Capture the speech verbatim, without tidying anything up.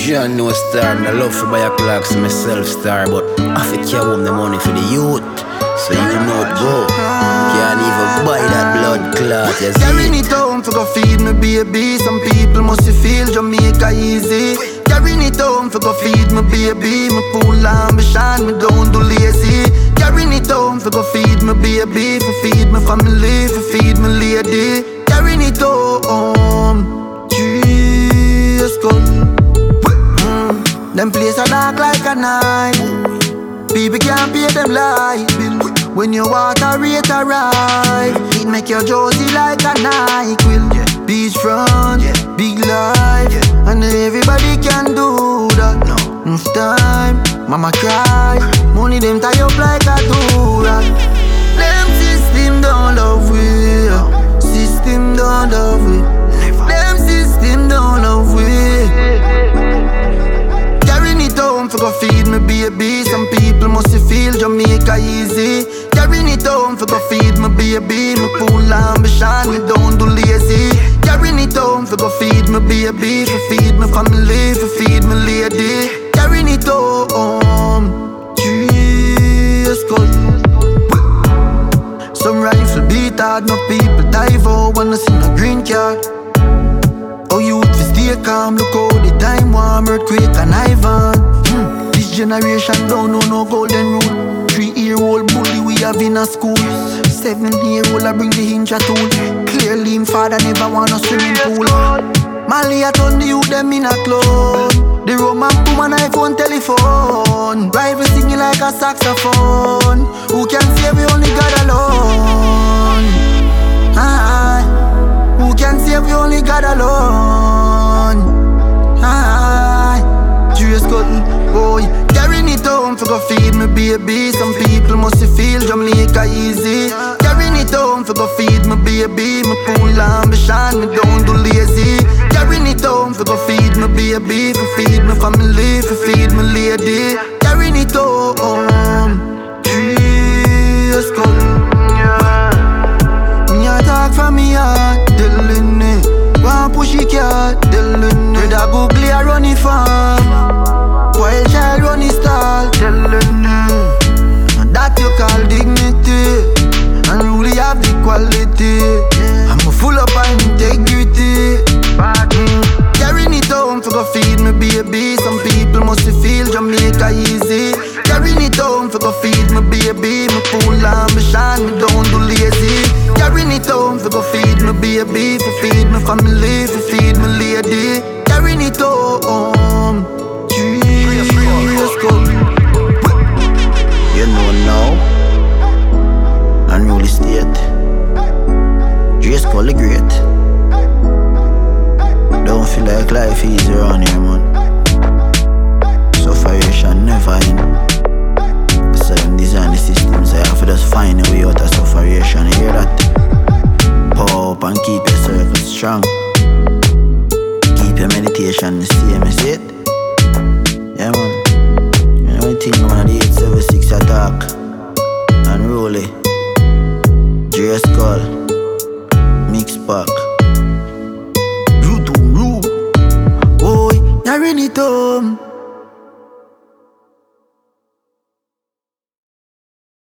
John no star, I love to buy a clocks to myself star, but I fi carry home the money for the youth. So you know it go. Can't even buy that blood clot, you see. Carrying it home for go feed me baby. Some people must feel Jamaica easy. Carrying it home for go feed me baby. Me full ambition, me don't do lazy. Carrying it home for go feed me baby. For feed my family, for feed my lady. Carrying it home, Jesus God. Them place are dark like a night. People can't pay them light bill. When your water rate arrive, it make your Josie like a NyQuil. Yeah. Beachfront, yeah. Big life, yeah. And everybody can do that. No, enough time, mama cry. Money them tie up like a do-rag. Them system don't love we. System don't love we. Them system don't love we. Home for go feed me baby. Some people must feel Jamaica easy. Carrying it home for go feed me baby. Me full ambition, me don't do lazy. Carrying it home for go feed me baby. For feed my family, for feed my lady. Carrying it home, Jesus God. Some rifle beat hard, no people dive out. Wanna see no green card. Oh, youth fi stay calm, look how the time warm, earthquake and Ivan. hmm. This generation don't know no golden rule. Three-year-old bully we have in a school. Seven-year-old I bring the hinge tool. Clearly him father never want no swimming pool. Mali a turn the youth them in a clone. The Roman woman iPhone telephone. Rival singing like a saxophone. Who can save we only God alone? Ah, who can save we only God alone? Ah, Julius Cotton, boy. Carrying it home for go feed me baby. Some people must feel Jamaica easy. Carrying it home for go feed me baby. Me full ambition, me don't do lazy. Carrying it home for go feed me baby. For feed my family, for feed my lady. Carrying it home, Jesus God. Me a talk from me heart, telling me. One pushy cat, telling me. With a googly a run it farm. While child run his stall, telling me. That you call dignity. And really have the quality. I'm full up of integrity. mm. Carrying it home for go feed me baby. Some people must feel Jamaica easy. Carrying it home for go feed me baby. Me full ambition, me don't do lazy. Carrying it home for go feed me baby. For feed my family, for feed my lady. Carrying it home, Jesus God. You know now, unruly state. Just call the great. Don't feel like life easy around here, man. Sufferation never end. So them design the systems, I have to just find a way out of sufferation. You hear that? Power up and keep your circle strong. Keep your meditation the same, you see it? Yeah, man. You know the thing, man, the eight seven six attack. Unruly. J S Call. Mix pack. You do rule. Boy, carrying it home.